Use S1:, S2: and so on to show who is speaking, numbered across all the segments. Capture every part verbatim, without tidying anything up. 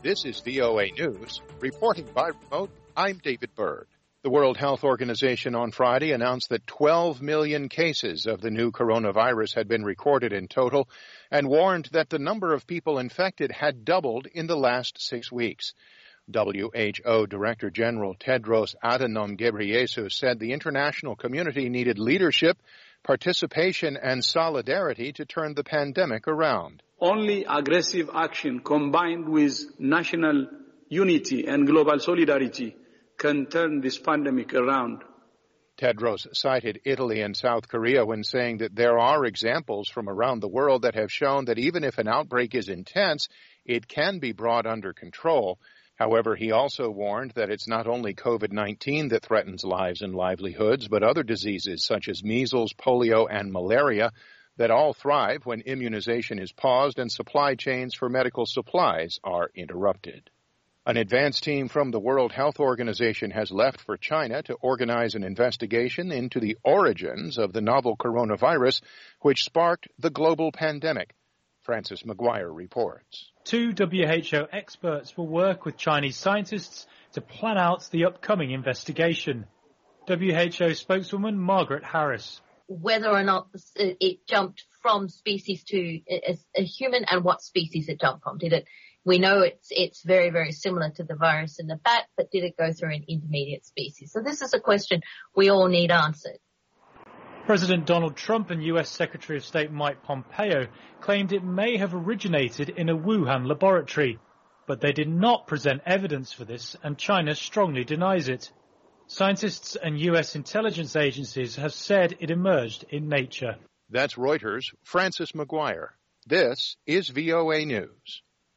S1: This is V O A News. Reporting by remote, I'm David Byrd. The World Health Organization on Friday announced that twelve million cases of the new coronavirus had been recorded in total and warned that the number of people infected had doubled in the last six weeks. W H O Director General Tedros Adhanom Ghebreyesus said the international community needed leadership, participation, and solidarity to turn the pandemic around.
S2: Only aggressive action combined with national unity and global solidarity can turn this pandemic around.
S1: Tedros cited Italy and South Korea when saying that there are examples from around the world that have shown that even if an outbreak is intense, it can be brought under control. However, he also warned that it's not only COVID nineteen that threatens lives and livelihoods, but other diseases such as measles, polio, and malaria that all thrive when immunization is paused and supply chains for medical supplies are interrupted. An advance team from the World Health Organization has left for China to organize an investigation into the origins of the novel coronavirus, which sparked the global pandemic. Francis McGuire reports.
S3: Two W H O experts will work with Chinese scientists to plan out the upcoming investigation. W H O spokeswoman Margaret Harris.
S4: Whether or not it jumped from species to a, a human and what species it jumped from. Did it? We know it's it's very, very similar to the virus in the bat, but did it go through an intermediate species? So this is a question we all need answered.
S3: President Donald Trump and U S Secretary of State Mike Pompeo claimed it may have originated in a Wuhan laboratory, but they did not present evidence for this, and China strongly denies it. Scientists and U S intelligence agencies have said it emerged in nature.
S1: That's Reuters' Francis McGuire. This is V O A News.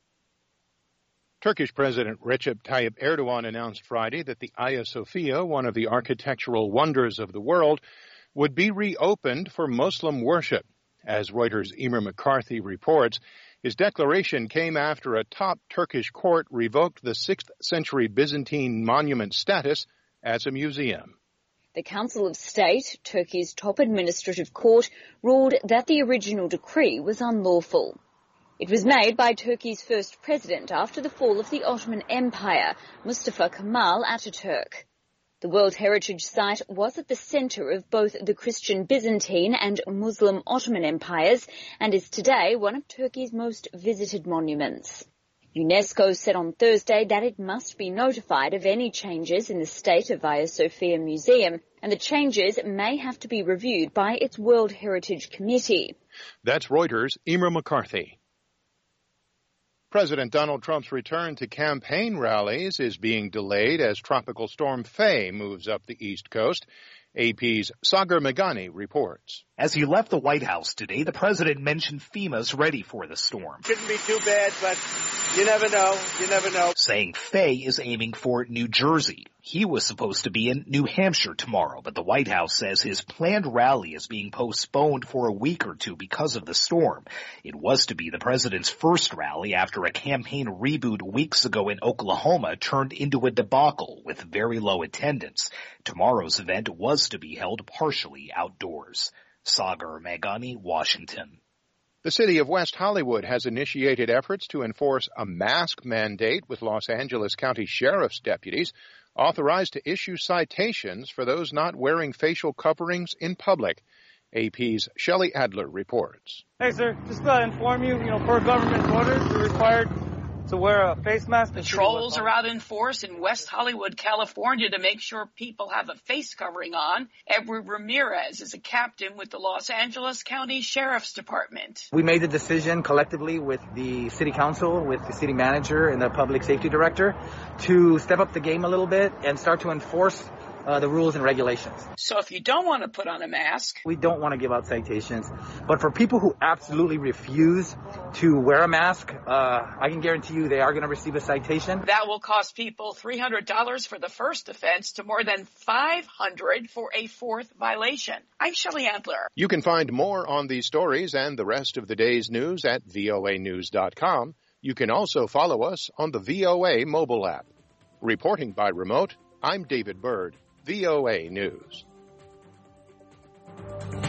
S1: Turkish President Recep Tayyip Erdogan announced Friday that the Hagia Sophia, one of the architectural wonders of the world, would be reopened for Muslim worship. As Reuters' Emer McCarthy reports, his declaration came after a top Turkish court revoked the sixth century Byzantine monument status as a museum.
S5: The Council of State, Turkey's top administrative court, ruled that the original decree was unlawful. It was made by Turkey's first president after the fall of the Ottoman Empire, Mustafa Kemal Ataturk. The World Heritage Site was at the centre of both the Christian Byzantine and Muslim Ottoman empires and is today one of Turkey's most visited monuments. UNESCO said on Thursday that it must be notified of any changes in the state of Hagia Sophia Museum, and the changes may have to be reviewed by its World Heritage Committee.
S1: That's Reuters' Emer McCarthy. President Donald Trump's return to campaign rallies is being delayed as Tropical Storm Faye moves up the East Coast. A P's Sagar Meghani reports.
S6: As he left the White House today, the president mentioned FEMA's ready for the storm.
S7: Shouldn't be too bad, but you never know. You never know.
S6: Saying Faye is aiming for New Jersey. He was supposed to be in New Hampshire tomorrow, but the White House says his planned rally is being postponed for a week or two because of the storm. It was to be the president's first rally after a campaign reboot weeks ago in Oklahoma turned into a debacle with very low attendance. Tomorrow's event was to be held partially outdoors. Sagar Meghani, Washington.
S1: The city of West Hollywood has initiated efforts to enforce a mask mandate, with Los Angeles County Sheriff's deputies authorized to issue citations for those not wearing facial coverings in public. A P's Shelley Adler reports.
S8: Hey, sir, just to inform you, you know, per government orders, you're required to wear a face mask.
S9: Patrols are out in force in West Hollywood, California, to make sure people have a face covering on. Edward Ramirez is a captain with the Los Angeles County Sheriff's Department.
S10: We made the decision collectively with the city council, with the city manager and the public safety director to step up the game a little bit and start to enforce Uh, the rules and regulations.
S9: So if you don't want to put on a mask,
S10: we don't want to give out citations. But for people who absolutely refuse to wear a mask, uh, I can guarantee you they are going to receive a citation.
S9: That will cost people three hundred dollars for the first offense to more than five hundred dollars for a fourth violation. I'm Shelley Adler.
S1: You can find more on these stories and the rest of the day's news at V O A news dot com. You can also follow us on the V O A mobile app. Reporting by remote, I'm David Byrd. V O A News.